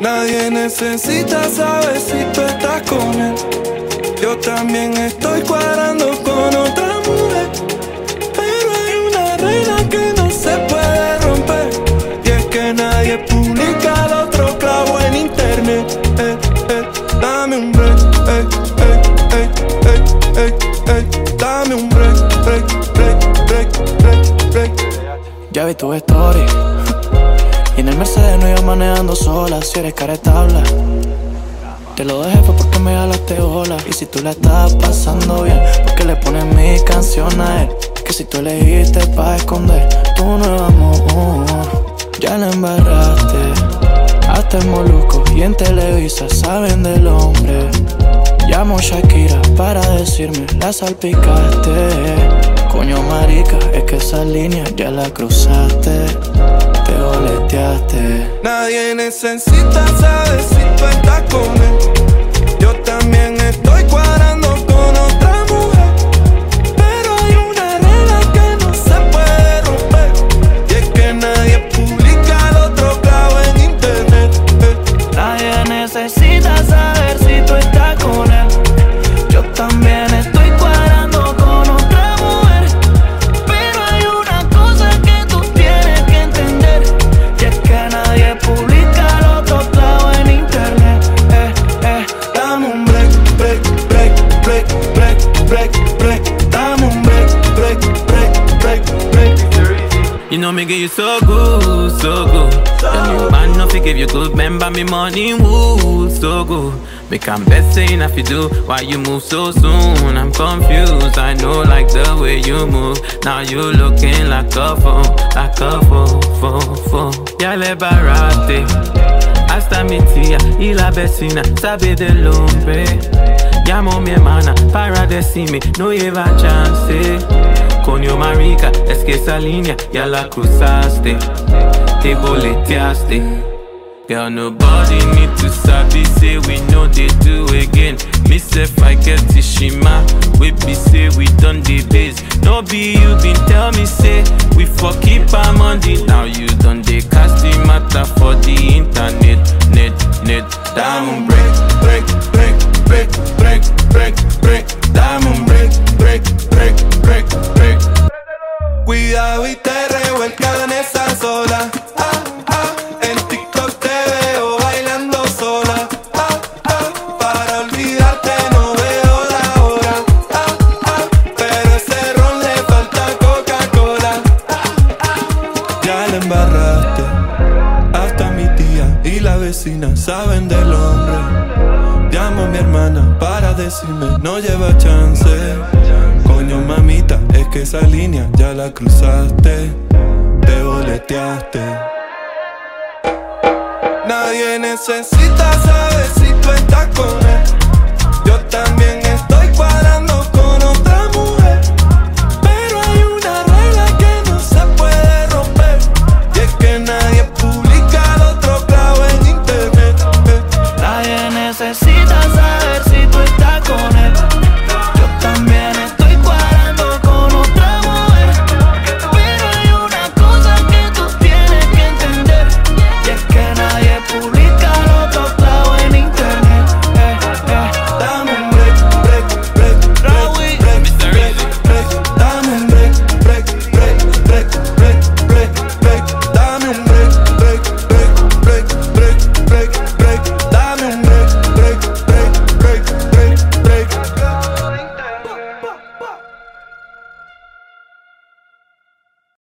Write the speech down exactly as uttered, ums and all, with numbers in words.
Nadie necesita saber si tú estás con él. Yo también estoy cuadrando con otra mujer, pero hay una regla que no se puede romper, y es que nadie publica el otro clavo en internet. eh, eh, Dame un break, eh, eh, eh, eh, eh, eh. Dame un break, break, break, break, break, break. Ya vi tu story y en el Mercedes no iba manejando sola. Si eres caretabla, te lo dejé fue porque me jalaste bola. Y si tú la estás pasando bien, porque le pones mi canción a él. Que si tú elegiste pa' esconder tu nuevo amor, ya la embarraste. Hasta en Molusco y en Televisa saben del hombre. Llamo a Shakira para decirme la salpicaste. Coño marica, es que esa línea ya la cruzaste. Te boleteaste. Nadie necesita saber si tú estás con él. Yo también estoy cuadrando con otra mujer, pero hay una regla que no se puede romper, y es que nadie publica el otro clavo en internet. eh. Nadie necesita saber si tú estás con él. Yo también estoy cuadrando con otra mujer, pero hay una cosa que tú tienes que entender, y es que nadie publica el otro clavo en internet. eh, eh. Dame un break, break, break, break, break, break, break. Dame un break, break, break, break, break. You know me get you so good, so good. Man, no fi give you good, remember me money, woo, so good. Me can best saying if you do, why you move so soon? I'm confused, I know like the way you move. Now you looking like a fool, like a fool, fool, fool. Ya le barate, hasta mi tía y la vecina sabe del hombre. Llamo a mi hermana para decirme no lleva chance. Coño marica, es que esa línea ya la cruzaste. Te boleteaste. Girl, nobody need to sabi say we know they do again. Me sef I get Tishima, we be say we done the base. No be you been tell me say we for keep our money. Now you done the casting matter for the internet, net, net. Dame un break, break, break, break, break, break, break. Dame un break, break, break, break, break. Cuidado y te revuelcan esa sola. Ah, ah, en TikTok te veo bailando sola. Ah, ah, para olvidarte no veo la hora. Ah, ah, pero ese ron le falta Coca-Cola. Ah, ah, ya la embarraste. Hasta mi tía y la vecina saben del hombre. Llamo a mi hermana para decirme no lleva chance. Coño mamita, es que esa línea ya la cruzaste. Te boleteaste. Nadie necesita saber si tú estás con él.